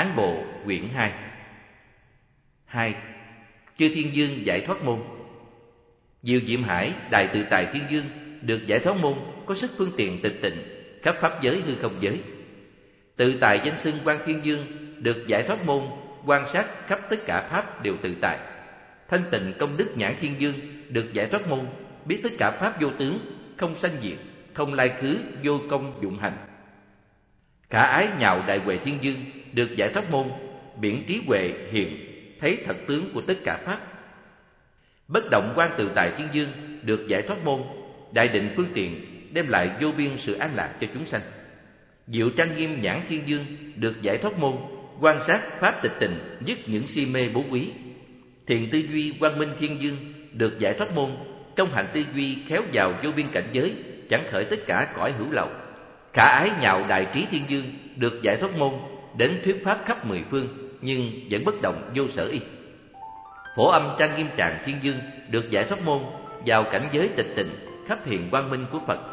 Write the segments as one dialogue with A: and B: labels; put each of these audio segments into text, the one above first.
A: Hán Bộ quyển 2. 2. Chư Thiên Dương giải thoát môn. Diệu Diệm Hải Đại Tự Tại Thiên Dương được giải thoát môn có sức phương tiện tịch tịnh khắp pháp giới hư không giới. Tự tại danh xưng Quan Thiên Dương được giải thoát môn quan sát khắp tất cả pháp đều tự tại. Thanh tịnh công đức Nhãn Thiên Dương được giải thoát môn biết tất cả pháp vô tướng, không sanh diệt, không lai khứ, vô công dụng hành. Khả ái Nhạo Đại Huệ Thiên Dương được giải thoát môn biển trí huệ hiện thấy thật tướng của tất cả pháp. Bất động Quan Tự Tại Thiên Dương được giải thoát môn đại định phương tiện đem lại vô biên sự an lạc cho chúng sanh. Diệu Trang Nghiêm Nhãn Thiên Dương được giải thoát môn quan sát pháp tịch tịnh dứt những si mê bố quý. Thiện Tư Duy Quang Minh Thiên Dương được giải thoát môn công hạnh tư duy khéo vào vô biên cảnh giới, chẳng khởi tất cả cõi hữu lậu. Khả ái Nhạo Đại Trí Thiên Dương được giải thoát môn đến thuyết pháp khắp mười phương nhưng vẫn bất động vô sở y. Phổ Âm Trang Nghiêm Tràng Thiên Dương được giải thoát môn vào cảnh giới tịch tịnh khắp hiện quang minh của Phật.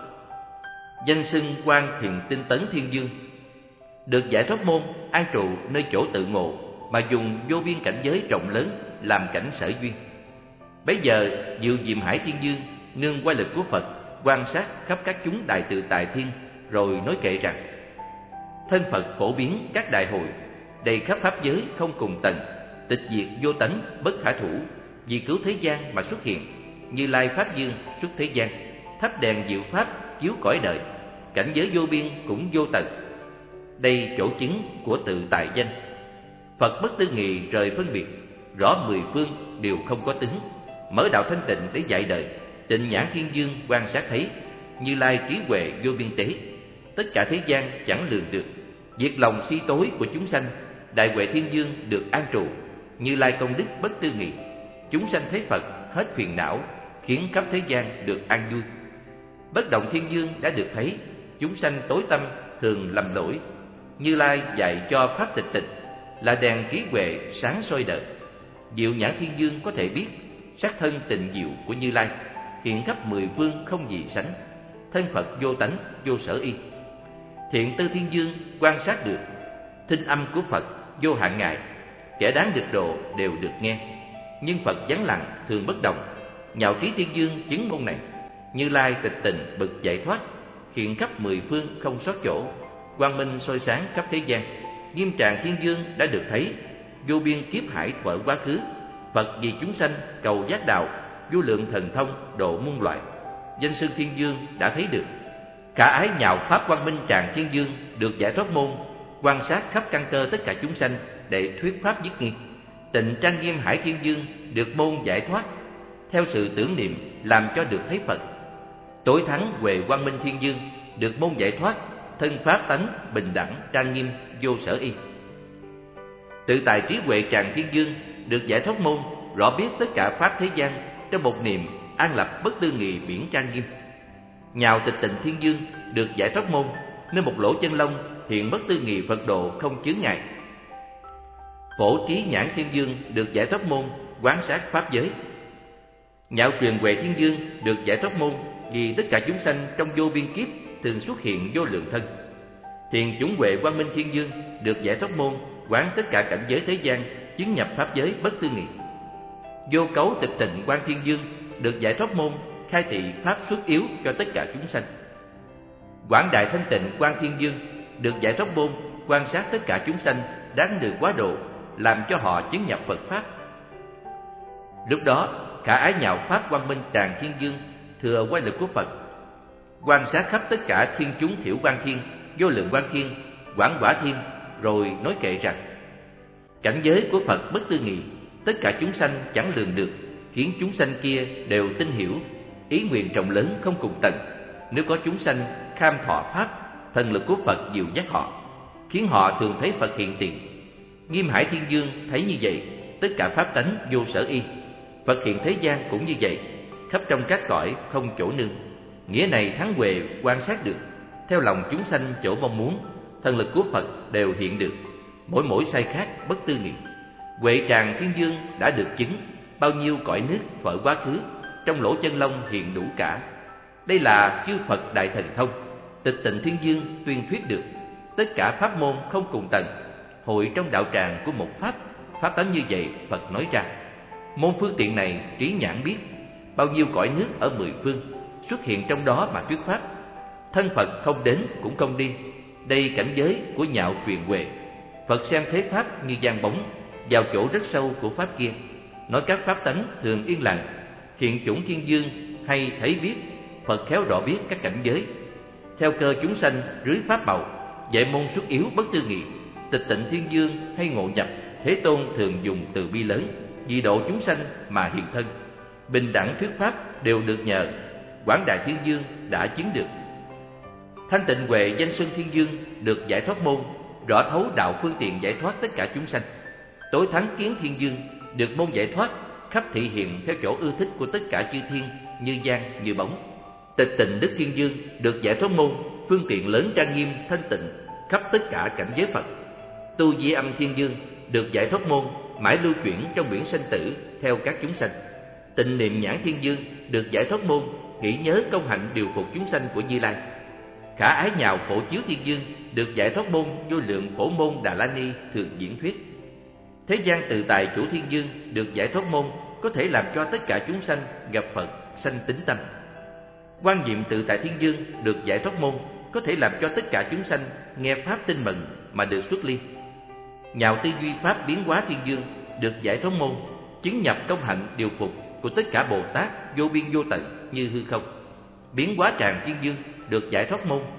A: Danh xưng Quan Thiền Tinh Tấn Thiên Dương được giải thoát môn an trụ nơi chỗ tự ngộ mà dùng vô biên cảnh giới rộng lớn làm cảnh sở duyên. Bấy giờ Diệu Diệm Hải Thiên Dương nương qua lực của Phật quan sát khắp các chúng đại tự tại thiên, rồi nói kệ rằng: thân Phật phổ biến các đại hội, đầy khắp pháp giới không cùng tầng, tịch diệt vô tánh bất khả thủ, vì cứu thế gian mà xuất hiện. Như Lai Pháp Dương xuất thế gian, thắp đèn diệu pháp chiếu cõi đời, cảnh giới vô biên cũng vô tận. Đây chỗ chứng của tự tại danh. Phật bất tư nghị rời phân biệt, rõ mười phương đều không có tướng, mở đạo thanh tịnh để dạy đời. Tịnh Nhãn Thiên Dương quan sát thấy, Như Lai trí huệ vô biên tế, tất cả thế gian chẳng lường được. Diệt lòng si tối của chúng sanh, Đại Huệ Thiên Dương được an trụ. Như Lai công đức bất tư nghị, chúng sanh thấy Phật hết phiền não, khiến khắp thế gian được an vui. Bất động Thiên Dương đã được thấy, chúng sanh tối tâm thường lầm lỗi. Như Lai dạy cho pháp tịch tịnh, là đèn trí huệ sáng soi đời. Diệu Nhãn Thiên Dương có thể biết sắc thân tịnh diệu của Như Lai, hiện khắp mười phương không gì sánh. Thân Phật vô tánh vô sở y. Thiện Tư Thiên Dương quan sát được thinh âm của Phật vô hạn ngại, kẻ đáng được độ đều được nghe. Nhưng Phật vắng lặng thường bất động. Nhạo Trí Thiên Dương chứng môn này. Như Lai tịch tịnh bực giải thoát, hiện khắp mười phương không sót chỗ, quang minh soi sáng khắp thế gian. Nghiêm Tràng Thiên Dương đã được thấy, vô biên kiếp hải thuở quá khứ, Phật vì chúng sanh cầu giác đạo, vô lượng thần thông độ muôn loại. Danh xưng Thiên Dương đã thấy được. Khả ái Nhạo Pháp Quang Minh Tràng Thiên Dương được giải thoát môn quan sát khắp căn cơ tất cả chúng sanh để thuyết pháp dứt nghi. Tịnh Trang Nghiêm Hải Thiên Dương được môn giải thoát theo sự tưởng niệm làm cho được thấy Phật. Tối thắng Huệ Quang Minh Thiên Dương được môn giải thoát thân pháp tánh bình đẳng trang nghiêm vô sở y. Tự Tại Trí Huệ Tràng Thiên Dương được giải thoát môn rõ biết tất cả pháp thế gian trong một niệm an lập bất tư nghị biển trang nghiêm. Nhạo Tịch Tịnh Thiên Dương được giải thoát môn nơi một lỗ chân lông hiện bất tư nghị Phật độ không chướng ngại. Phổ Trí Nhãn Thiên Dương được giải thoát môn quán sát pháp giới. Nhạo Truyền Huệ Thiên Dương được giải thoát môn vì tất cả chúng sanh trong vô biên kiếp thường xuất hiện vô lượng thân. Thiền Chủng Huệ Quang Minh Thiên Dương được giải thoát môn quán tất cả cảnh giới thế gian, chứng nhập pháp giới bất tư nghị. Vô Cấu Tịch Tịnh Quang Thiên Dương được giải thoát môn khai thị pháp xuất yếu cho tất cả chúng sanh. Quảng Đại Thanh Tịnh Quang Thiên Dương được giải thoát môn quan sát tất cả chúng sanh đáng được quá độ, làm cho họ chứng nhập Phật pháp. Lúc đó khả ái Nhạo Pháp Quang Minh Tràng Thiên Dương thừa quay lực của Phật, quan sát khắp tất cả thiên chúng thiểu quan thiên, vô lượng quan thiên, quảng quả thiên, rồi nói kệ rằng: cảnh giới của Phật bất tư nghị, tất cả chúng sanh chẳng lường được, khiến chúng sanh kia đều tin hiểu. Ý nguyện rộng lớn không cùng tận. Nếu có chúng sanh kham thọ pháp, thần lực của Phật dìu dắt họ, khiến họ thường thấy Phật hiện tiền. Nghiêm Hải Thiên Dương thấy như vậy, tất cả pháp tánh vô sở y. Phật hiện thế gian cũng như vậy, khắp trong các cõi không chỗ nương. Nghĩa này Thắng Huệ quan sát được, theo lòng chúng sanh chỗ mong muốn, thần lực của Phật đều hiện được, mỗi mỗi sai khác bất tư nghị. Huệ Tràng Thiên Dương đã được chứng, bao nhiêu cõi nước thuở quá khứ, trong lỗ chân lông hiện đủ cả. Đây là chư Phật đại thần thông. Tịch Tịnh Thiên Dương tuyên thuyết được, tất cả pháp môn không cùng tầng. hội trong đạo tràng của một pháp. Pháp tánh như vậy Phật nói ra. Môn phương tiện này trí nhãn biết, bao nhiêu cõi nước ở mười phương, xuất hiện trong đó mà thuyết pháp. Thân Phật không đến cũng không đi. Đây cảnh giới của nhạo truyền huệ. Phật xem thế pháp như giăng bóng, vào chỗ rất sâu của pháp kia. Nói các pháp tánh thường yên lặng. Hiện chủng thiên dương hay thấy biết, Phật khéo rõ biết các cảnh giới. Theo cơ chúng sanh rưới pháp màu, dạy môn xuất yếu bất tư nghị. Tịch tịnh thiên dương hay ngộ nhập, Thế Tôn thường dùng từ bi lớn, vì độ chúng sanh mà hiện thân. Bình đẳng thuyết pháp đều được nhờ, Quảng Đại Thiên Dương đã chứng được. Thanh Tịnh Huệ Danh Xuân Thiên Dương được giải thoát môn, rõ thấu đạo phương tiện giải thoát tất cả chúng sanh. Tối Thắng Kiến Thiên Dương được môn giải thoát, khắp thị hiện theo chỗ ưa thích của tất cả chư thiên, như giang như bóng. Tịch Tịnh Đức Thiên Dương được giải thoát môn, phương tiện lớn trang nghiêm thanh tịnh khắp tất cả cảnh giới Phật. Tu Di Âm Thiên Dương được giải thoát môn, mãi lưu chuyển trong biển sanh tử theo các chúng sanh. Tịnh Niệm Nhãn Thiên Dương được giải thoát môn, nghĩ nhớ công hạnh điều phục chúng sanh của Như Lai. Khả Ái Nhạo Phổ Chiếu Thiên Dương được giải thoát môn, vô lượng phổ môn Đà La Ni thường diễn thuyết. Thế gian Tự Tại Chủ Thiên Dương được giải thoát môn, có thể làm cho tất cả chúng sanh gặp Phật sanh tín tâm. Quan Diệm Tự Tại Thiên Dương được giải thoát môn, có thể làm cho tất cả chúng sanh nghe pháp tin mừng mà được xuất ly. Nhạo Tư Duy Pháp Biến Hóa Thiên Dương được giải thoát môn, chứng nhập công hạnh điều phục của tất cả Bồ Tát vô biên vô tận như hư không. Biến Hóa Tràng Thiên Dương được giải thoát môn,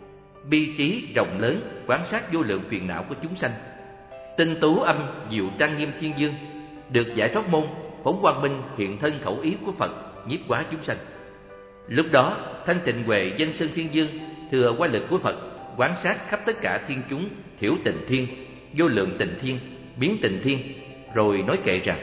A: bi trí rộng lớn quán sát vô lượng phiền não của chúng sanh. Tinh Tú Âm Diệu Trang Nghiêm Thiên Dương được giải thoát môn, phóng quang minh hiện thân khẩu ý của Phật nhiếp hóa chúng sanh. Lúc đó Thanh Tịnh Huệ Danh Sơn Thiên Dương thừa qua lực của Phật, quán sát khắp tất cả thiên chúng, thiểu tịnh thiên, vô lượng tịnh thiên, biến tịnh thiên, rồi nói kệ rằng: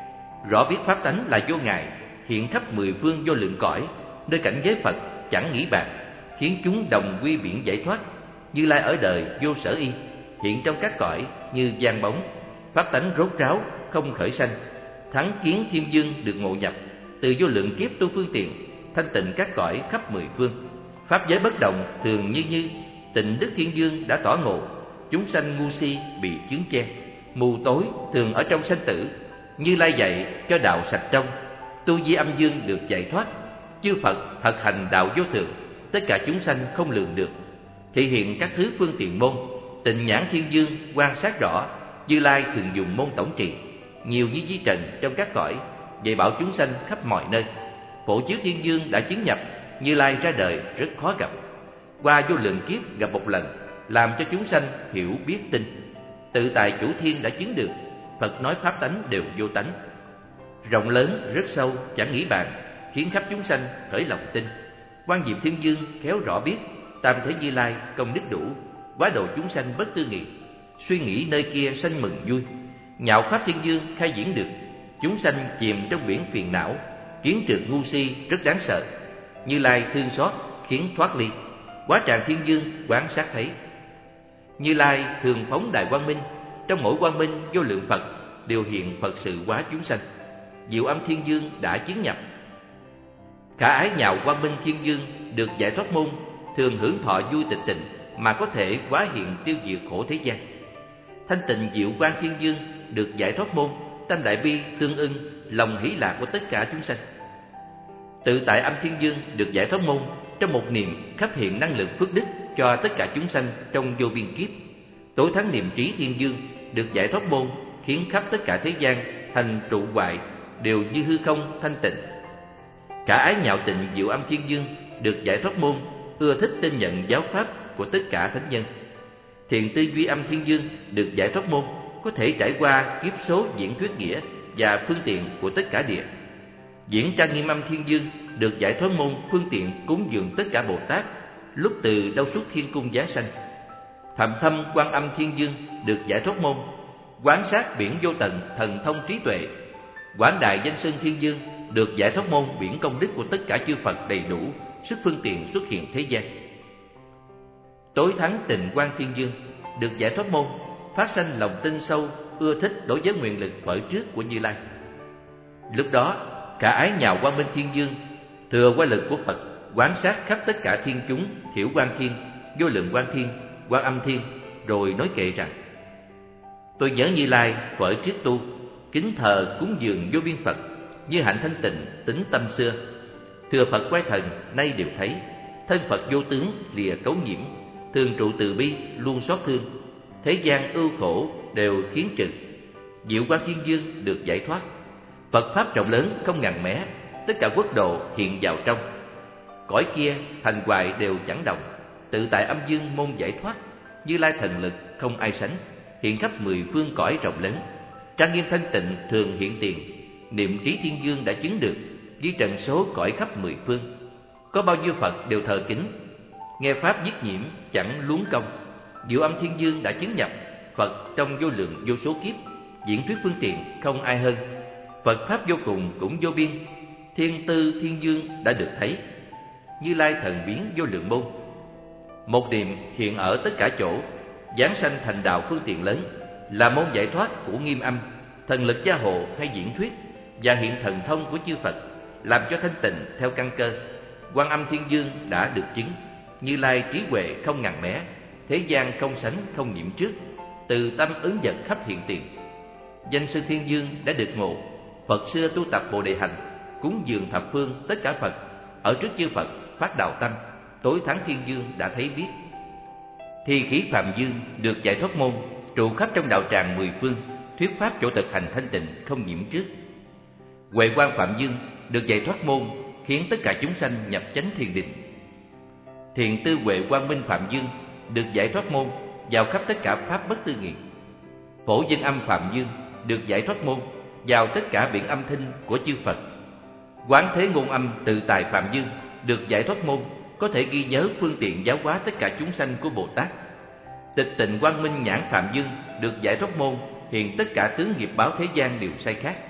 A: rõ biết pháp tánh là vô ngại, hiện khắp mười phương vô lượng cõi, nơi cảnh giới Phật chẳng nghĩ bàn, khiến chúng đồng quy biển giải thoát. Như Lai ở đời vô sở y, hiện trong các cõi như giang bóng, pháp tánh rốt ráo không khởi sanh. Thắng Kiến Thiên Dương được ngộ nhập, từ vô lượng kiếp tu phương tiện, thanh tịnh các cõi khắp mười phương. Pháp giới bất động thường như Tịnh Đức Thiên Dương đã tỏ ngộ, chúng sanh ngu si bị chướng che, mù tối thường ở trong sanh tử. Như Lai dạy cho đạo sạch trong, Tu Di Âm Dương được giải thoát. Chư Phật thật hành đạo vô thượng, tất cả chúng sanh không lường được. Thị hiện các thứ phương tiện môn, Tịnh Nhãn Thiên Dương quan sát rõ, Như Lai thường dùng môn tổng trì, nhiều như di trần trong các cõi, dạy bảo chúng sanh khắp mọi nơi. Phổ Chiếu Thiên Dương đã chứng nhập, Như Lai ra đời rất khó gặp, qua vô lượng kiếp gặp một lần, làm cho chúng sanh hiểu biết tin. Tự Tại Chủ Thiên đã chứng được, Phật nói pháp tánh đều vô tánh, rộng lớn rất sâu chẳng nghĩ bàn, khiến khắp chúng sanh khởi lòng tin. Quan Diệm Thiên Dương khéo rõ biết, tam thế Như Lai công đức đủ, quá độ chúng sanh bất tư nghị, suy nghĩ nơi kia sanh mừng vui. Nhạo Pháp Thiên Dương khai diễn được, chúng sanh chìm trong biển phiền não, kiến trượt ngu si rất đáng sợ. Như Lai thương xót khiến thoát ly, Hóa Tràng Thiên Dương quán sát thấy. Như Lai thường phóng đại quang minh, trong mỗi quang minh vô lượng Phật đều hiện Phật sự hóa chúng sanh. Diệu Âm Thiên Dương đã chứng nhập. Khả Ái Nhạo Quang Minh Thiên Dương được giải thoát môn, thường hưởng thọ vui tịch tịnh mà có thể hóa hiện tiêu diệt khổ thế gian. Thanh Tịnh Diệu Quang Thiên Dương được giải thoát môn, tâm đại bi tương ưng, lòng hỷ lạc của tất cả chúng sanh. Tự Tại Âm Thiên Dương được giải thoát môn, trong một niệm khắp hiện năng lượng phước đức cho tất cả chúng sanh trong vô biên kiếp. Tối Thắng Niệm Trí Thiên Dương được giải thoát môn, khiến khắp tất cả thế gian thành trụ hoại đều như hư không thanh tịnh. Khả Ái Nhạo Tịnh Diệu Âm Thiên Dương được giải thoát môn, ưa thích tin nhận giáo pháp của tất cả thánh nhân. Thiện Tư Duy Âm Thiên Dương được giải thoát môn, có thể trải qua kiếp số diễn thuyết nghĩa và phương tiện của tất cả địa. Diễn Trang Nghiêm Âm Thiên Dương được giải thoát môn, phương tiện cúng dường tất cả Bồ Tát, lúc từ đâu xuất thiên cung giá sanh. Phạm Thâm Quan Âm Thiên Dương được giải thoát môn, quán sát biển vô tận thần thông trí tuệ. Quảng Đại Danh Sơn Thiên Dương được giải thoát môn, biển công đức của tất cả chư Phật đầy đủ, sức phương tiện xuất hiện thế gian. Tối Thắng Tịnh Quang Thiên Dương được giải thoát môn, phát sanh lòng tin sâu, ưa thích đối với nguyện lực khởi trước của Như Lai. Lúc đó Khả Ái Nhạo Quang Minh Thiên Dương thừa qua lực của Phật, quán sát khắp tất cả thiên chúng, thiểu Quang Thiên, vô lượng Quang Thiên, Quan Âm Thiên, rồi nói kệ rằng: Tôi nhớ Như Lai thuở trước tu, kính thờ cúng dường vô biên Phật, như hạnh thanh tịnh tính tâm xưa. Thừa Phật quay thần nay đều thấy, thân Phật vô tướng lìa cấu nhiễm, thường trụ từ bi luôn xót thương. Thế gian ưu khổ đều khiến trừ, diệu quang thiên dương được giải thoát. Phật pháp rộng lớn không ngần mé, tất cả quốc độ hiện vào trong. Cõi kia thành hoài đều chẳng đồng, tự tại âm dương môn giải thoát. Như Lai thần lực không ai sánh, hiện khắp mười phương cõi rộng lớn. Trang nghiêm thanh tịnh thường hiện tiền, niệm trí thiên dương đã chứng được, với trần số cõi khắp mười phương. Có bao nhiêu Phật đều thờ kính, nghe pháp dứt nhiễm chẳng luống công. Diệu âm thiên dương đã chứng nhập, Phật trong vô lượng vô số kiếp, diễn thuyết phương tiện không ai hơn. Phật pháp vô cùng cũng vô biên, thiên tư thiên dương đã được thấy. Như Lai thần biến vô lượng môn, một niệm hiện ở tất cả chỗ, giáng sanh thành đạo phương tiện lớn, là môn giải thoát của nghiêm âm. Thần lực gia hộ hay diễn thuyết, và hiện thần thông của chư Phật, làm cho thanh tịnh theo căn cơ. Quan âm thiên dương đã được chứng, Như Lai trí huệ không ngần mé, thế gian không sánh không nhiễm trước, từ tâm ứng vật khắp hiện tiền. Danh sư thiên dương đã được ngộ, Phật xưa tu tập Bồ Đề hành, cúng dường thập phương tất cả Phật, ở trước chư Phật phát đạo tâm, tối thắng thiên dương đã thấy biết. Thi khí phạm dương được giải thoát môn, trụ khắp trong đạo tràng mười phương, thuyết pháp chỗ thực hành thanh tịnh không nhiễm trước. Huệ quang phạm dương được giải thoát môn, khiến tất cả chúng sanh nhập chánh thiền định. Thiền tư huệ quang minh phạm dương được giải thoát môn, vào khắp tất cả pháp bất tư nghị. Phổ dân âm phạm dương được giải thoát môn, vào tất cả biển âm thanh của chư Phật. Quán thế ngôn âm tự tài phạm dương được giải thoát môn, có thể ghi nhớ phương tiện giáo hóa tất cả chúng sanh của Bồ Tát. Tịch tịnh quang minh nhãn phạm dương được giải thoát môn, hiện tất cả tướng nghiệp báo thế gian đều sai khác.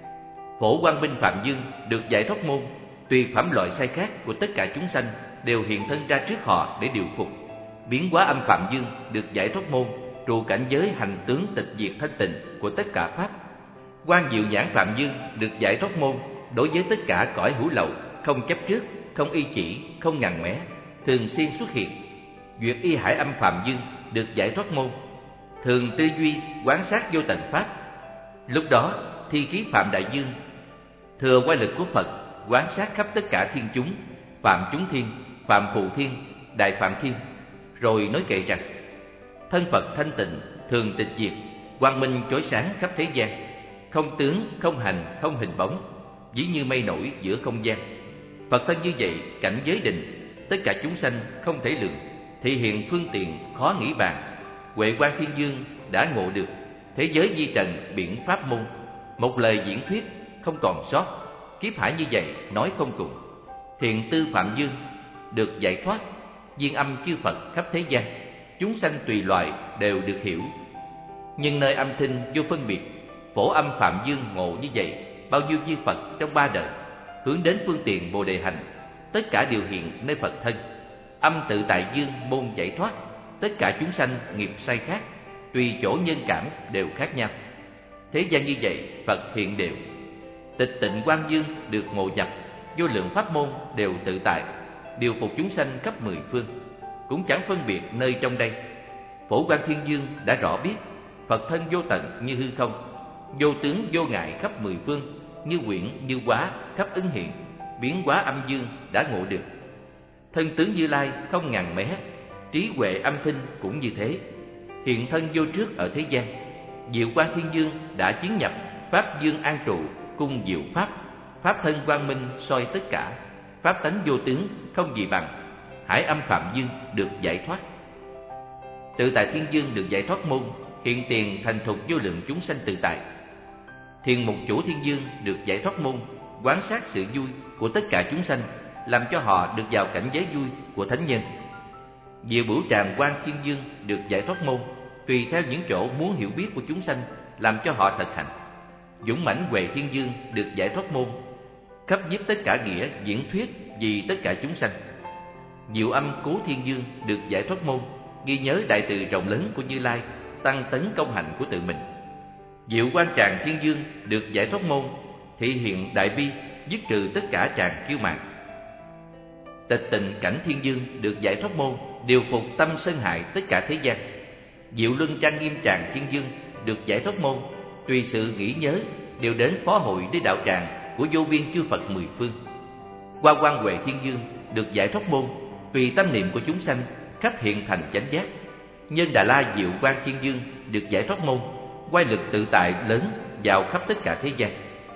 A: Phổ quang minh phạm dương được giải thoát môn, tùy phẩm loại sai khác của tất cả chúng sanh đều hiện thân ra trước họ để điều phục. Biến hóa âm phạm dương được giải thoát môn, trụ cảnh giới hành tướng tịch diệt thanh tịnh của tất cả pháp. Quang diệu nhãn phạm dương được giải thoát môn, đối với tất cả cõi hữu lậu, không chấp trước, không y chỉ, không ngần mé, thường xuyên xuất hiện. Duyệt y hải âm phạm dương được giải thoát môn, thường tư duy quán sát vô tận pháp. Lúc đó thi khí phạm đại dương, thừa quay lực của Phật, quán sát khắp tất cả thiên chúng, phạm chúng thiên, phạm phù thiên, đại phạm thiên, rồi nói kệ rằng: thân Phật thanh tịnh, thường tịch diệt, quang minh chói sáng khắp thế gian, không tướng, không hành, không hình bóng, ví như mây nổi giữa không gian. Phật thân như vậy, cảnh giới định, tất cả chúng sanh không thể lượng, thị hiện phương tiện khó nghĩ bàn. Huệ quang thiên dương đã ngộ được, thế giới di trần biển pháp môn, một lời diễn thuyết không còn sót. Kiếp hải như vậy nói không cùng. Thiện tư phạm dương được giải thoát, viên âm chư Phật khắp thế gian, chúng sanh tùy loại đều được hiểu. Nhưng nơi âm thanh vô phân biệt, phổ âm phạm dương ngộ như vậy, bao nhiêu chư Phật trong ba đời hướng đến phương tiện Bồ Đề hành, tất cả đều hiện nơi Phật thân. Âm tự tại dương môn giải thoát, tất cả chúng sanh nghiệp sai khác, tùy chỗ nhân cảm đều khác nhau. Thế gian như vậy Phật hiện đều. Tịch tịnh quang dương được ngộ nhập, vô lượng pháp môn đều tự tại, điều phục chúng sanh khắp mười phương, cũng chẳng phân biệt nơi trong đây. Phổ quang thiên dương đã rõ biết, Phật thân vô tận như hư không, vô tướng vô ngại khắp mười phương, như quyển như hóa khắp ứng hiện, biến hóa âm dương đã ngộ được. Thân tướng Như Lai không ngần mé, trí huệ âm thanh cũng như thế, hiện thân vô trước ở thế gian. Diệu quang thiên dương đã chứng nhập, pháp dương an trụ, cung diệu pháp, pháp thân quang minh soi tất cả, pháp tánh vô tướng không gì bằng. Hải âm phạm dương được giải thoát, tự tại thiên dương được giải thoát môn, hiện tiền thành thục vô lượng chúng sanh tự tại. Thiền mục chủ thiên dương được giải thoát môn, quán sát sự vui của tất cả chúng sanh, làm cho họ được vào cảnh giới vui của thánh nhân. Diệu bửu tràng quang thiên dương được giải thoát môn, tùy theo những chỗ muốn hiểu biết của chúng sanh, làm cho họ thực hành. Dũng mãnh huệ thiên dương được giải thoát môn, khắp nhiếp tất cả nghĩa diễn thuyết vì tất cả chúng sanh. Diệu âm cố thiên dương được giải thoát môn, ghi nhớ đại từ rộng lớn của Như Lai, tăng tấn công hạnh của tự mình. Diệu quan tràng thiên dương được giải thoát môn, thị hiện đại bi, dứt trừ tất cả tràng kiêu mạn. Tịch tịnh cảnh thiên dương được giải thoát môn, điều phục tâm sân hại tất cả thế gian. Diệu luân trang nghiêm tràng thiên dương được giải thoát môn, tùy sự nghĩ nhớ đều đến phó hội để đạo tràng của vô biên chư Phật mười phương. Qua Quan Huệ Thiên Dương được giải thoát môn, tùy tâm niệm của chúng sanh khắp hiện thành chánh giác. Nhân Đà La Diệu Quan Thiên Dương được giải thoát môn, quay lực tự tại lớn vào khắp tất cả thế gian.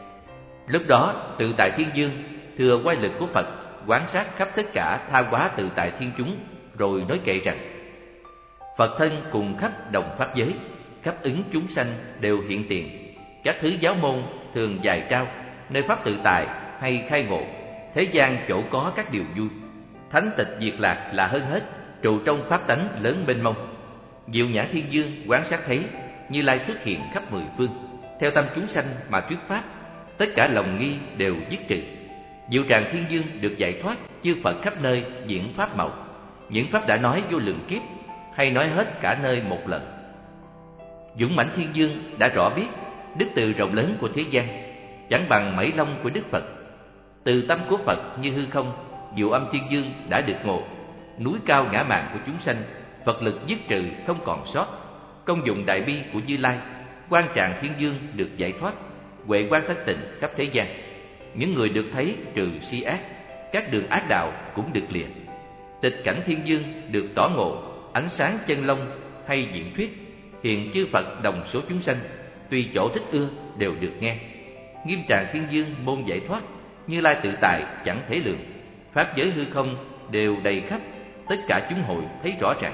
A: Lúc đó tự tại Thiên Dương thừa quay lực của Phật, quán sát khắp tất cả tha hóa tự tại thiên chúng, rồi nói kệ rằng: Phật thân cùng khắp đồng pháp giới, khắp ứng chúng sanh đều hiện tiền. Các thứ giáo môn thường dạy trao, nơi pháp tự tại hay khai ngộ, thế gian chỗ có các điều vui. Thánh tịch diệt lạc là hơn hết, trụ trong pháp tánh lớn mênh mông. Diệu Nhãn Thiên Dương quán sát thấy Như Lai xuất hiện khắp mười phương, theo tâm chúng sanh mà thuyết pháp, tất cả lòng nghi đều dứt trừ. Diệu Tràng Thiên Dương được giải thoát, chư Phật khắp nơi diễn pháp màu. Những pháp đã nói vô lượng kiếp, hay nói hết cả nơi một lần. Dũng Mãnh Thiên Dương đã rõ biết đức từ rộng lớn của thế gian, chẳng bằng mảy long của Đức Phật. Từ tâm của Phật như hư không, Diệu Âm Thiên Dương đã được ngộ. Núi cao ngã mạn của chúng sanh, Phật lực dứt trừ không còn sót. Công dụng đại bi của Như Lai, Quan Tràng Thiên Dương được giải thoát, huệ quang thanh tịnh khắp thế gian. Những người được thấy trừ si ác, các đường ác đạo cũng được lìa. Tịch cảnh Thiên Dương được tỏ ngộ, ánh sáng chân long hay diễn thuyết, hiện chư Phật đồng số chúng sanh, tùy chỗ thích ưa đều được nghe. Nghiêm Tràng Thiên Dương môn giải thoát, Như Lai tự tại chẳng thể lượng, pháp giới hư không đều đầy khắp, tất cả chúng hội thấy rõ ràng.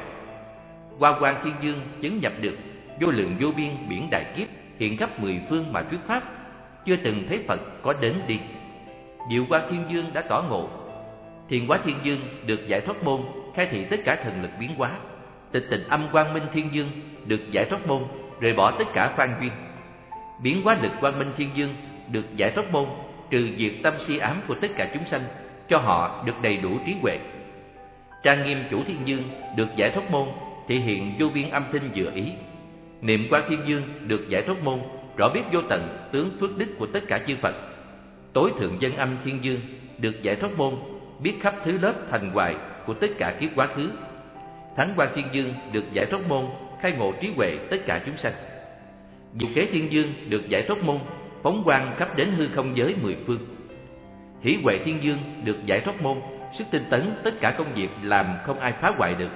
A: Hoa Quang Thiên Dương chứng nhập được vô lượng vô biên biển đại kiếp, hiện khắp mười phương mà thuyết pháp, chưa từng thấy Phật có đến đi. Diệu Quang Thiên Dương đã tỏ ngộ. Thiền Hóa Thiên Dương được giải thoát môn, khai thị tất cả thần lực biến hóa. Tịch Tịnh Âm Quang Minh Thiên Dương được giải thoát môn, rời bỏ tất cả phan duyên. Biến hóa lực Quang Minh Thiên Dương được giải thoát môn, trừ diệt tâm si ám của tất cả chúng sanh, cho họ được đầy đủ trí huệ. Trang Nghiêm Chủ Thiên Dương được giải thoát môn, thể hiện vô biên âm thanh vừa ý. Niệm Quang Thiên Dương được giải thoát môn, rõ biết vô tận tướng phước đức của tất cả chư Phật. Tối Thượng Dân Âm Thiên Dương được giải thoát môn, biết khắp thứ lớp thành hoại của tất cả kiếp quá khứ. Thánh Quang Thiên Dương được giải thoát môn, khai ngộ trí huệ tất cả chúng sanh. Diệu Kế Thiên Dương được giải thoát môn, phóng quang khắp đến hư không giới mười phương. Hỷ Huệ Thiên Dương được giải thoát môn, sức tinh tấn tất cả công việc làm không ai phá hoại được.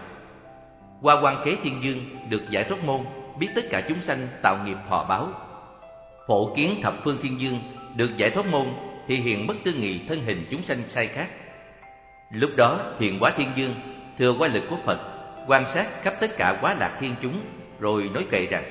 A: Hoa Quang Kế Thiên Dương được giải thoát môn, biết tất cả chúng sanh tạo nghiệp thọ báo. Phổ Kiến Thập Phương Thiên Dương được giải thoát môn, thì hiện bất tư nghị thân hình chúng sanh sai khác. Lúc đó Hiền Hóa Thiên Dương thừa qua lực của Phật, quan sát khắp tất cả quá lạc thiên chúng, rồi nói kệ rằng: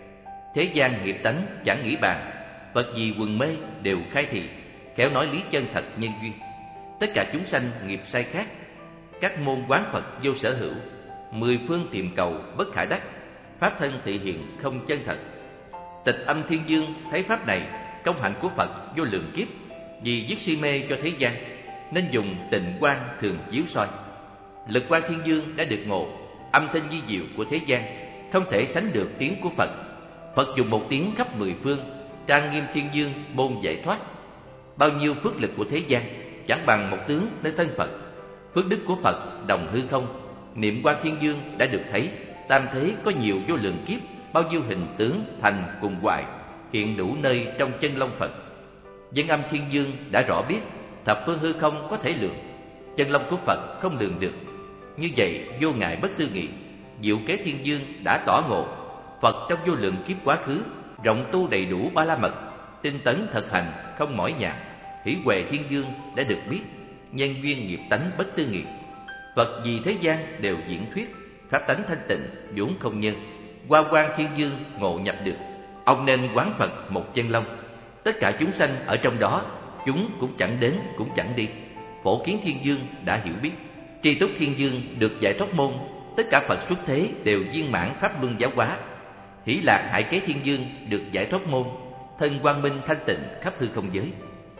A: Thế gian nghiệp tánh chẳng nghĩ bàn, Phật gì quần mê đều khai thị, khéo nói lý chân thật nhân duyên. Tất cả chúng sanh nghiệp sai khác, các môn quán Phật vô sở hữu, mười phương tìm cầu bất khả đắc, pháp thân thị hiện không chân thật. Tịch Âm Thiên Dương thấy pháp này, công hạnh của Phật vô lượng kiếp, vì dứt si mê cho thế gian, nên dùng tịnh quang thường chiếu soi. Lực Quang Thiên Dương đã được ngộ, âm thanh di diệu của thế gian không thể sánh được tiếng của Phật. Phật dùng một tiếng khắp mười phương, Trang Nghiêm Thiên Dương môn giải thoát. Bao nhiêu phước lực của thế gian chẳng bằng một tướng nơi thân Phật. Phước đức của Phật đồng hư không, niệm Quang Thiên Dương đã được thấy. Tam thế có nhiều vô lượng kiếp, bao nhiêu hình tướng thành cùng hoại, hiện đủ nơi trong chân long Phật. Dân Âm Thiên Dương đã rõ biết, thập phương hư không có thể lượng, chân long của Phật không lường được. Như vậy vô ngại bất tư nghị. Diệu Kế Thiên Dương đã tỏ ngộ, Phật trong vô lượng kiếp quá khứ, rộng tu đầy đủ ba la mật, tinh tấn thực hành không mỏi nhạt. Hỷ Huệ Thiên Dương đã được biết, nhân duyên nghiệp tánh bất tư nghị. Phật vì thế gian đều diễn thuyết, pháp tánh thanh tịnh vốn không nhân. Hoa Quang Thiên Dương ngộ nhập được, ông nên quán Phật một chân long. Tất cả chúng sanh ở trong đó, chúng cũng chẳng đến cũng chẳng đi. Phổ Kiến Thiên Dương đã hiểu biết. Tri Túc Thiên Dương được giải thoát môn, tất cả Phật xuất thế đều viên mãn pháp luân giáo hóa. Hỷ Lạc Hải Kế Thiên Dương được giải thoát môn, thân quang minh thanh tịnh khắp hư không giới.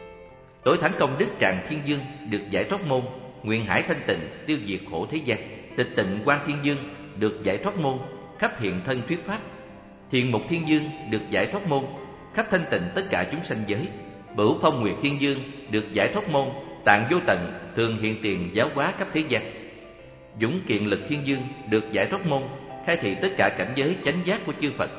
A: Tối Thắng Công Đức Tràng Thiên Dương được giải thoát môn, nguyện hải thanh tịnh tiêu diệt khổ thế gian. Tịch Tịnh Quang Thiên Dương được giải thoát môn, khắp hiện thân thuyết pháp. Thiền Mục Thiên Dương được giải thoát môn, khắp thanh tịnh tất cả chúng sanh giới. Bửu Phong Nguyệt Thiên Dương được giải thoát môn, tạng vô tận thường hiện tiền giáo hóa khắp thế gian. Dũng Kiện Lực Thiên Dương được giải thoát môn, khai thị tất cả cảnh giới chánh giác của chư Phật.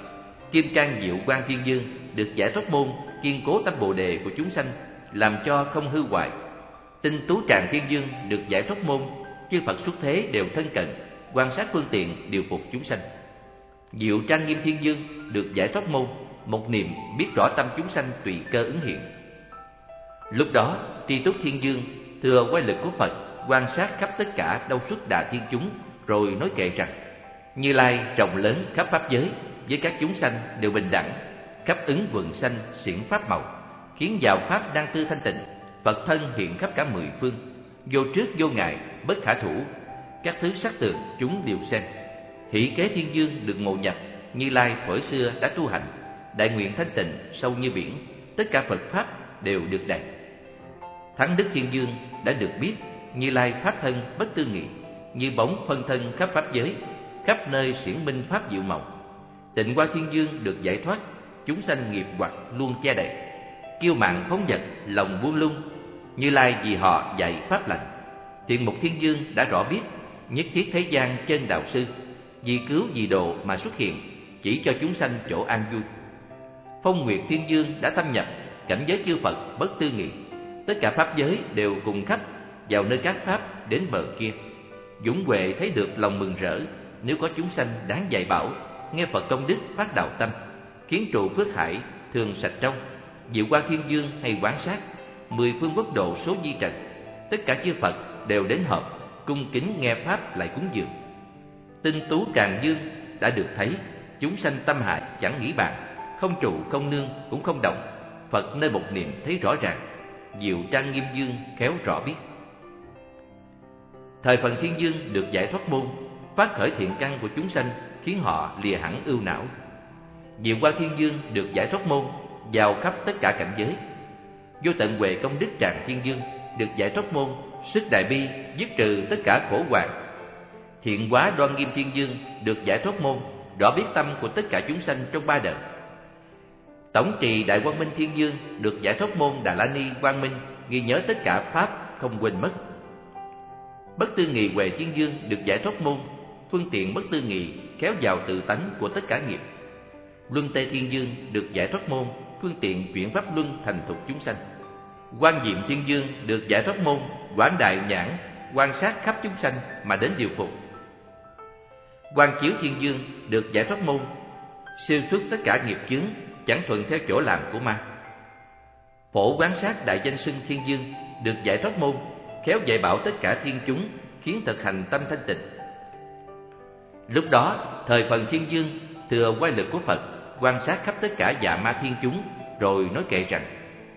A: Kim Cang Diệu Quang Thiên Dương được giải thoát môn kiên cố tâm bồ đề của chúng sanh, làm cho không hư hoại. Tinh Tú Tràng Thiên Dương được giải thoát môn, chư Phật xuất thế đều thân cận, quan sát phương tiện điều phục chúng sanh. Diệu Trang Nghiêm Thiên Dương được giải thoát môn, một niệm biết rõ tâm chúng sanh tùy cơ ứng hiện. Lúc đó Tri Túc Thiên Dương thừa quay lực của Phật, quan sát khắp tất cả đâu xuất đà thiên chúng, rồi nói kệ rằng: Như Lai rộng lớn khắp pháp giới, với các chúng sanh đều bình đẳng, khắp ứng vườn xanh xiển pháp màu, khiến vào pháp đang tư thanh tịnh. Phật thân hiện khắp cả mười phương, vô trước vô ngại, bất khả thủ. Các thứ sắc tượng chúng đều xem. Hỷ Kế Thiên Dương được ngộ nhập, Như Lai thuở xưa đã tu hành, đại nguyện thanh tịnh sâu như biển, tất cả Phật pháp đều được đầy. Thắng Đức Thiên Dương đã được biết, Như Lai pháp thân bất tư nghị, như bóng phân thân khắp pháp giới, khắp nơi xiển minh pháp diệu màu. Tịnh Quang Thiên Dương được giải thoát, chúng sanh nghiệp hoặc luôn che đậy. Kiêu mạn phóng dật, lòng buông lung, Như Lai vì họ dạy pháp lành. Thiện Mục Thiên Dương đã rõ biết, nhất thiết thế gian chân đạo sư, vì cứu vì độ mà xuất hiện, chỉ cho chúng sanh chỗ an vui. Phong Nguyệt Thiên Dương đã thâm nhập cảnh giới chư Phật bất tư nghị, tất cả pháp giới đều cùng khắp vào nơi các pháp đến bờ kia. Dũng Huệ thấy được lòng mừng rỡ, nếu có chúng sanh đáng dạy bảo, nghe Phật công đức phát đạo tâm, khiến trụ phước hải thường sạch trong. Diệu Quang Thiên Dương hay quán sát, mười phương quốc độ số di trần, tất cả chư Phật đều đến họp, cung kính nghe pháp lại cúng dường. Tinh Tú Tràng Dương đã được thấy, chúng sanh tâm hại chẳng nghĩ bàn, không trụ không nương cũng không động, Phật nơi một niệm thấy rõ ràng. Diệu Trang Nghiêm Dương khéo rõ biết. Thời Phần Thiên Dương được giải thoát môn, phát khởi thiện căn của chúng sanh, khiến họ lìa hẳn ưu não. Diệu Quang Thiên Dương được giải thoát môn, vào khắp tất cả cảnh giới. Vô Tận Huệ Công Đức Tràng Thiên Dương được giải thoát môn, sức đại bi dứt trừ tất cả khổ hoạn. Thiện Hóa Đoan Nghiêm Thiên Dương được giải thoát môn, rõ biết tâm của tất cả chúng sanh trong ba đời. Tổng Trì Đại Quang Minh Thiên Dương được giải thoát môn, Đà La Ni Quang Minh ghi nhớ tất cả pháp không quên mất. Bất Tư Nghị Huệ Thiên Dương được giải thoát môn, phương tiện bất tư nghị kéo vào tự tánh của tất cả nghiệp. Luân Tê Thiên Dương được giải thoát môn, phương tiện chuyển pháp luân thành thục chúng sanh. Quang Diệm Thiên Dương được giải thoát môn, quảng đại nhãn quan sát khắp chúng sanh mà đến điều phục. Quang Chiếu Thiên Dương được giải thoát môn, siêu xuất tất cả nghiệp chướng, chẳng thuận theo chỗ làm của ma. Phổ Quán Sát Đại Danh Xưng Thiên Dương được giải thoát môn, khéo dạy bảo tất cả thiên chúng, khiến thực hành tâm thanh tịnh. Lúc đó Thời Phần Thiên Dương thừa quay lực của Phật, quan sát khắp tất cả dạ ma thiên chúng, rồi nói kệ rằng: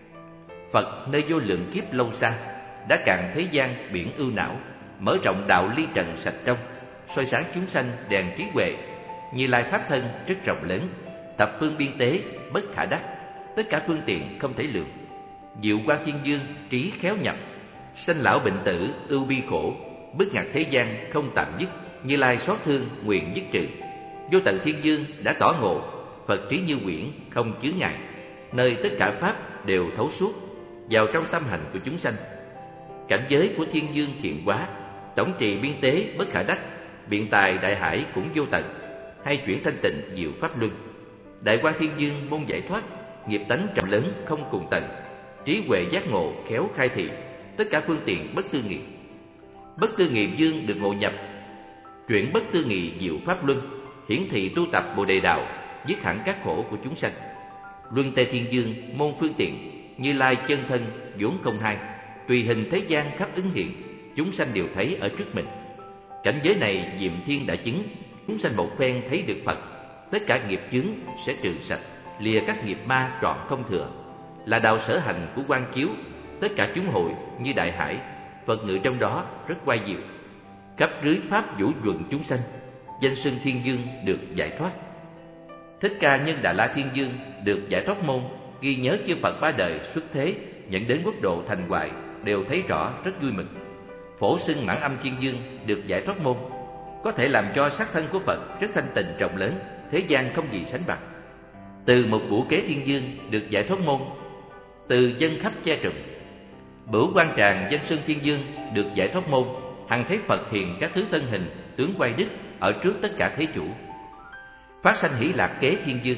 A: Phật nơi vô lượng kiếp lâu xa, đã cạn thế gian biển ưu não, mở rộng đạo ly trần sạch trong, soi sáng chúng sanh đèn trí huệ. Như Lai pháp thân rất rộng lớn, thập phương biên tế bất khả đắc, tất cả phương tiện không thể lường. Diệu Quang Thiên Dương trí khéo nhập, sanh lão bệnh tử ưu bi khổ, bức ngặt thế gian không tạm dứt. Như Lai xót thương nguyện dứt trừ. Vô Tận Thiên Dương đã tỏ ngộ, Phật trí như quyển không chướng ngại, nơi tất cả pháp đều thấu suốt, vào trong tâm hành của chúng sanh. Cảnh giới của Thiên Dương Thiện Hóa, tổng trì biên tế bất khả đắc, biện tài đại hải cũng vô tận, hay chuyển thanh tịnh diệu pháp luân. Đại Quang Thiên Dương môn giải thoát, nghiệp tánh rộng lớn không cùng tận, trí huệ giác ngộ khéo khai thị, tất cả phương tiện bất tư nghị. Bất tư nghị Dương được ngộ nhập, chuyển bất tư nghị diệu pháp luân, hiển thị tu tập Bồ Đề đạo, dứt hẳn các khổ của chúng sanh. Luân Tê Thiên Dương môn phương tiện, Như Lai chân thân vốn không hai, tùy hình thế gian khắp ứng hiện, chúng sanh đều thấy ở trước mình. Cảnh giới này Diệm Thiên đã chứng, chúng sanh một phen thấy được Phật, tất cả nghiệp chướng sẽ trừ sạch, lìa các nghiệp ma trọn không thừa, là đạo sở hành của Quang Chiếu. Tất cả chúng hội như đại hải, Phật ngự trong đó rất oai diệu, khắp rưới pháp vũ nhuận chúng sanh. Danh xưng Thiên Dương được giải thoát. Thích Ca Nhân Đà La Thiên Dương được giải thoát môn, ghi nhớ chư Phật ba đời xuất thế dẫn đến quốc độ thành hoại, đều thấy rõ rất vui mừng. Phổ Xưng Mãn Âm Thiên Dương được giải thoát môn, có thể làm cho sắc thân của Phật rất thanh tịnh rộng lớn, thế gian không gì sánh bằng. Từ một Bửu Kế Thiên Dương được giải thoát môn, từ dân khắp che trùm. Bửu Quan Tràng Danh Xưng Thiên Dương được giải thoát môn, hằng thấy Phật hiện các thứ thân hình tướng quay đức ở trước tất cả thế chủ. Phát sanh Hỷ Lạc Kế Thiên Dương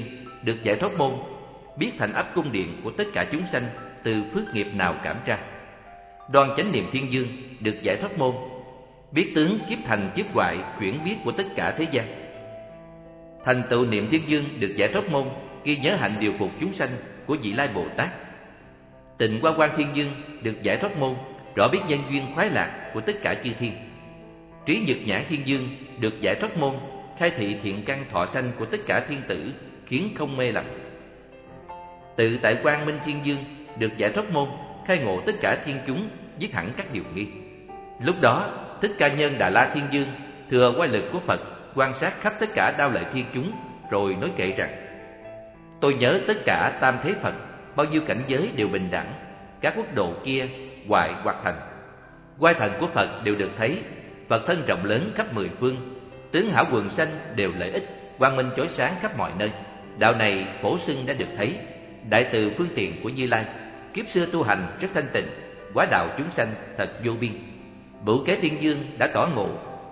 A: được giải thoát môn, biết thành ấp cung điện của tất cả chúng sanh từ phước nghiệp nào cảm ra. Đoan chánh niệm thiên dương được giải thoát môn, biết tướng kiếp thành kiếp hoại chuyển biết của tất cả thế gian. Thành tựu niệm thiên dương được giải thoát môn, ghi nhớ hạnh điều phục chúng sanh của Vị Lai Bồ Tát. Tịnh Hoa Quang thiên dương được giải thoát môn, rõ biết nhân duyên khoái lạc của tất cả chư thiên. Trí Nhật Nhãn thiên dương được giải thoát môn, khai thị thiện căn thọ sanh của tất cả thiên tử, khiến không mê lầm. Tự tại Quang Minh thiên dương được giải thoát môn, khai ngộ tất cả thiên chúng, dứt hẳn các điều nghi. Lúc đó Thích Ca Nhân Đà La thiên dương thừa oai lực của Phật, quan sát khắp tất cả đao lợi thiên chúng, rồi nói kệ rằng: tôi nhớ tất cả tam thế Phật, bao nhiêu cảnh giới đều bình đẳng, các quốc độ kia hoại hoặc thành. Oai thần của Phật đều được thấy, Phật thân rộng lớn khắp mười phương, tướng hảo quần sanh đều lợi ích, quang minh chói sáng khắp mọi nơi. Đạo này phổ xưng đã được thấy, đại từ phương tiện của Như Lai, kiếp xưa tu hành rất thanh tịnh, hóa đạo chúng sanh thật vô biên. Bửu Kế Thiên Dương đã tỏ ngộ,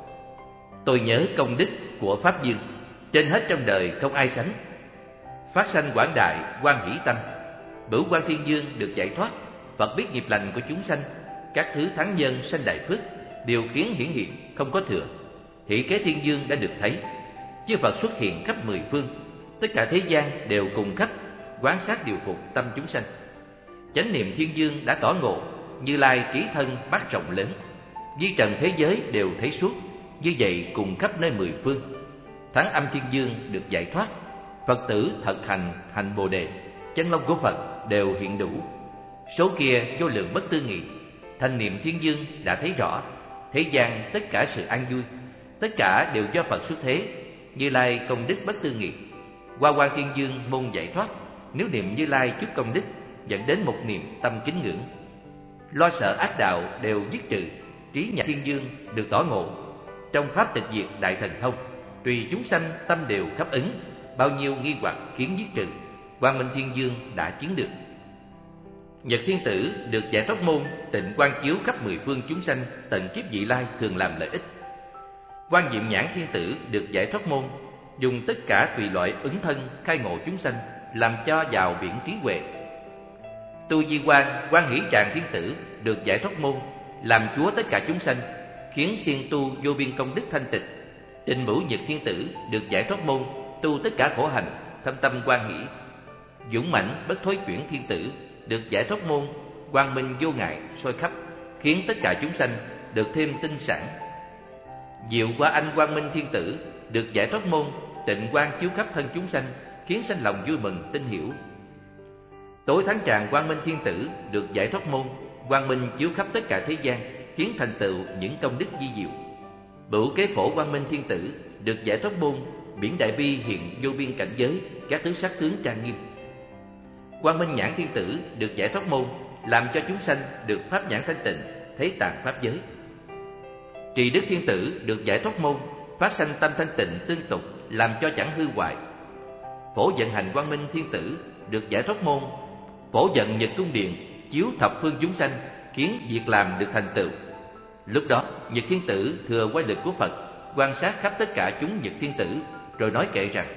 A: tôi nhớ công đức của Pháp Dương, trên hết trong đời không ai sánh. Phát sanh quảng đại, hoan hỷ tâm. Bửu Quang Thiên Dương được giải thoát, Phật biết nghiệp lành của chúng sanh, các thứ thắng nhân sanh đại phước, điều khiến hiển hiện không có thừa. Hỷ Kế Thiên Dương đã được thấy, chư Phật xuất hiện khắp mười phương, tất cả thế gian đều cùng khắp quán sát điều phục tâm chúng sanh. Chánh niệm Thiên Dương đã tỏ ngộ, Như Lai trí thân bát rộng lớn, di trần thế giới đều thấy suốt, như vậy cùng khắp nơi mười phương. Thắng Âm Thiên Dương được giải thoát, Phật tử thật hành Bồ đề, chân long của Phật đều hiện đủ. Số kia vô lượng bất tư nghị, thành niệm Thiên Dương đã thấy rõ, thế gian tất cả sự an vui, tất cả đều do Phật xuất thế. Như Lai công đức bất tư nghị, Hoa Quang Thiên Dương môn giải thoát. Nếu niệm Như Lai chút công đức, dẫn đến một niệm tâm kính ngưỡng, lo sợ ác đạo đều dứt trừ. Trí Nhãn Thiên Dương được tỏ ngộ, trong pháp tịch diệt đại thần thông, tùy chúng sanh tâm đều khắp ứng, bao nhiêu nghi hoặc khiến dứt trừ. Quang Minh Thiên Dương đã chứng được. Nhật Thiên Tử được giải thoát môn, tịnh quang chiếu khắp mười phương chúng sanh, tận kiếp vị lai thường làm lợi ích. Quan Diệm Nhãn Thiên Tử được giải thoát môn, dùng tất cả tùy loại ứng thân khai ngộ chúng sanh, làm cho vào biển trí huệ. Tu Di Quan Hỷ Tràng Thiên Tử được giải thoát môn, làm chúa tất cả chúng sanh, khiến siêng tu vô biên công đức thanh tịnh. Tịnh Bửu Nhật Thiên Tử được giải thoát môn, tu tất cả khổ hành, thâm tâm quan hỷ. Dũng mãnh Bất Thối Chuyển Thiên Tử được giải thoát môn, quang minh vô ngại soi khắp, khiến tất cả chúng sanh được thêm tinh sản. Diệu Hoa Anh Quang Minh Thiên Tử được giải thoát môn, tịnh quang chiếu khắp thân chúng sanh, khiến sanh lòng vui mừng tin hiểu. Tối Thắng Tràng Quang Minh Thiên Tử được giải thoát môn, quang minh chiếu khắp tất cả thế gian, khiến thành tựu những công đức vi diệu. Bửu Kế Phổ Quang Minh Thiên Tử được giải thoát môn, biển đại bi hiện vô biên cảnh giới, các thứ sắc tướng trang nghiêm. Quang Minh Nhãn Thiên Tử được giải thoát môn, làm cho chúng sanh được pháp nhãn thanh tịnh, thấy tạng pháp giới. Trì Đức Thiên Tử được giải thoát môn, phát sanh tâm thanh tịnh tương tục, làm cho chẳng hư hoại. Phổ Vận Hành Quang Minh Thiên Tử được giải thoát môn, phổ vận Nhật Cung Điện chiếu thập phương chúng sanh, khiến việc làm được thành tựu. Lúc đó Nhật Thiên Tử thừa oai lực của Phật, quan sát khắp tất cả chúng Nhật Thiên Tử, rồi nói kệ rằng: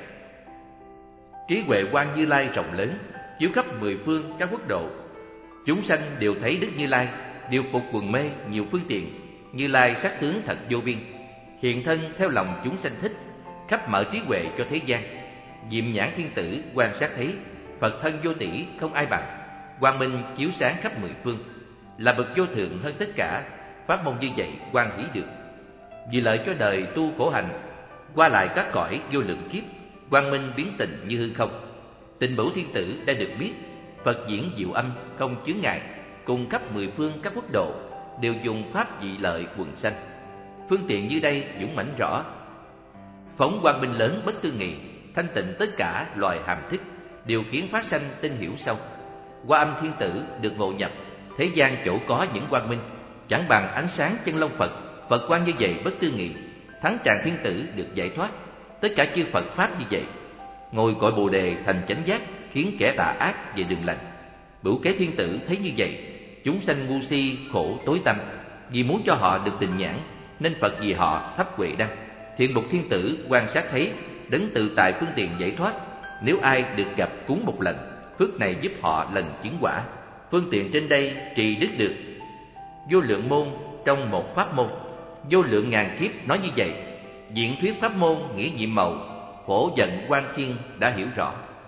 A: trí huệ quang Như Lai rộng lớn, chiếu khắp mười phương các quốc độ, chúng sanh đều thấy Đức Như Lai, điều phục quần mê nhiều phương tiện. Như Lai sắc tướng thật vô biên, hiện thân theo lòng chúng sanh thích, khắp mở trí huệ cho thế gian. Diệm Nhãn Thiên Tử quan sát thấy Phật thân vô tỷ không ai bằng, quang minh chiếu sáng khắp mười phương, là bậc vô thượng hơn tất cả. Pháp môn như vậy quan hỷ được, vì lợi cho đời tu khổ hành, qua lại các cõi vô lượng kiếp, quang minh biến tịnh như hư không. Tịnh Bửu Thiên Tử đã được biết, Phật diễn diệu âm không chướng ngại, cùng khắp mười phương các quốc độ, đều dùng pháp dị lợi quần sanh. Phương tiện như đây dũng mãnh rõ, phóng quang minh lớn bất tư nghị, thanh tịnh tất cả loài hàm thức, điều khiến phát sanh tinh hiểu sâu. Hoa Âm Thiên Tử được ngộ nhập, thế gian chỗ có những quang minh, chẳng bằng ánh sáng chân long Phật, Phật quang như vậy bất tư nghị. Thắng Tràng Thiên Tử được giải thoát, tất cả chư Phật pháp như vậy, ngồi cội Bồ đề thành chánh giác, khiến kẻ tà ác về đường lành. Bửu Kế Thiên Tử thấy như vậy, chúng sanh ngu si khổ tối tâm, vì muốn cho họ được tình nhãn, nên Phật vì họ thắp huệ đăng. Thiện Mục Thiên Tử quan sát thấy đấng tự tại phương tiện giải thoát, Nếu ai được gặp cúng một lần, phước này giúp họ lần chứng quả. Phương tiện trên đây trì đức được. Vô lượng môn trong một pháp môn, vô lượng ngàn kiếp nói như vậy. Diễn thuyết pháp môn nghĩa nhiệm màu, phổ giận quan thiên đã hiểu rõ.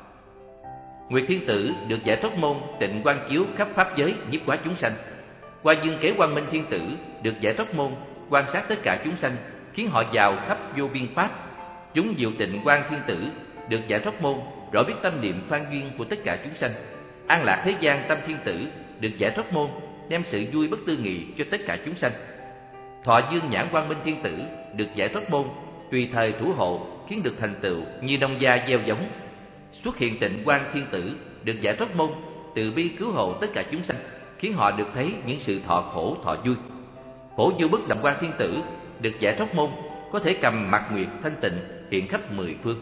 A: Nguyệt Thiên Tử được giải thoát môn tịnh quang chiếu khắp pháp giới nhiếp hóa chúng sanh. Hoa Dương Kế Quang Minh Thiên Tử được giải thoát môn quan sát tất cả chúng sanh, khiến họ vào khắp vô biên pháp. Chúng Diệu Tịnh Quang Thiên Tử được giải thoát môn rõ biết tâm niệm phan duyên của tất cả chúng sanh. An Lạc Thế Gian Tâm Thiên Tử được giải thoát môn đem sự vui bất tư nghị cho tất cả chúng sanh. Thọ Dương Nhãn Quang Minh Thiên Tử được giải thoát môn tùy thời thủ hộ, khiến được thành tựu như nông gia gieo giống. Xuất Hiện Tịnh Quang Thiên Tử được giải thoát môn từ bi cứu hộ tất cả chúng sanh, khiến họ được thấy những sự thọ khổ thọ vui. Phổ Vô Bất Động Quang Thiên Tử được giải thoát môn có thể cầm mặt nguyệt thanh tịnh hiện khắp mười phương.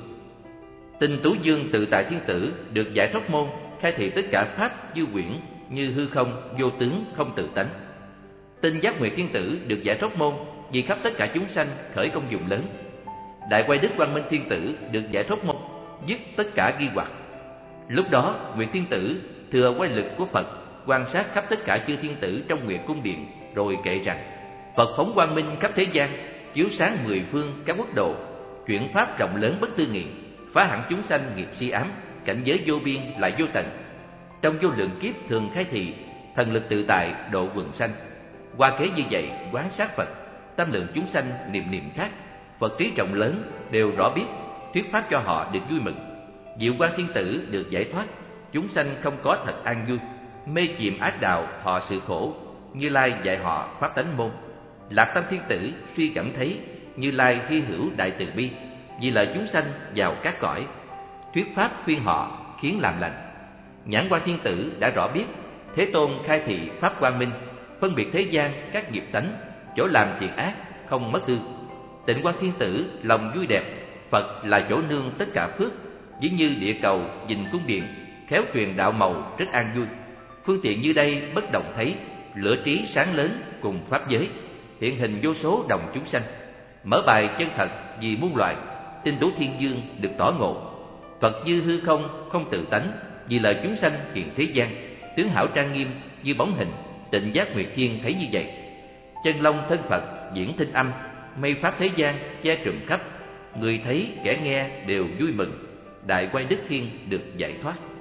A: Tinh Tú Dương Tự Tại Thiên Tử được giải thoát môn khai thị tất cả pháp như quyển, như hư không, vô tướng, không tự tánh. Tinh Giác Nguyệt Thiên Tử được giải thoát môn vì khắp tất cả chúng sanh khởi công dụng lớn. Đại Quay Đức Quang Minh Thiên Tử được giải thoát môn dứt tất cả nghi hoặc. Lúc đó Nguyệt Thiên Tử thừa quay lực của Phật, quan sát khắp tất cả chư thiên tử trong Nguyệt Cung Điện, rồi kể rằng: Phật phóng quang minh khắp thế gian, chiếu sáng mười phương các quốc độ, chuyển pháp rộng lớn bất tư nghị, phá hẳn chúng sanh nghiệp si ám, cảnh giới vô biên lại vô tận. Trong vô lượng kiếp thường khai thị, thần lực tự tại độ quần sanh. Qua kế như vậy quán sát Phật, tâm lượng chúng sanh niệm niệm khác. Phật trí rộng lớn đều rõ biết, thuyết pháp cho họ được vui mừng. Diệu Quang Thiên Tử được giải thoát, chúng sanh không có thật an vui, mê chìm ác đạo thọ sự khổ. Như Lai dạy họ pháp tánh môn. Lạc Tâm Thiên Tử suy cảm thấy, Như Lai hy hữu đại từ bi, vì lợi chúng sanh vào các cõi, thuyết pháp khuyên họ khiến làm lành. Nhãn Quang Thiên Tử đã rõ biết, Thế Tôn khai thị pháp quang minh, phân biệt thế gian các nghiệp tánh, chỗ làm thiện ác không mất tư. Tịnh Quang Thiên Tử lòng vui đẹp, Phật là chỗ nương tất cả phước, ví như địa cầu nhìn cung điện, khéo truyền đạo màu rất an vui. Phương tiện như đây bất động thấy, lửa trí sáng lớn cùng pháp giới, hiện hình vô số đồng chúng sanh. Mở bài chân thật vì muôn loài, Tinh Tú Thiên Dương được tỏ ngộ. Phật như hư không, không tự tánh, vì lợi chúng sanh hiện thế gian, tướng hảo trang nghiêm như bóng hình. Tịnh Giác Nguyệt Thiên thấy như vậy. Chân long thân Phật diễn thinh âm, mây pháp thế gian che trùm khắp, người thấy kẻ nghe đều vui mừng. Đại Quay Đức Thiên được giải thoát.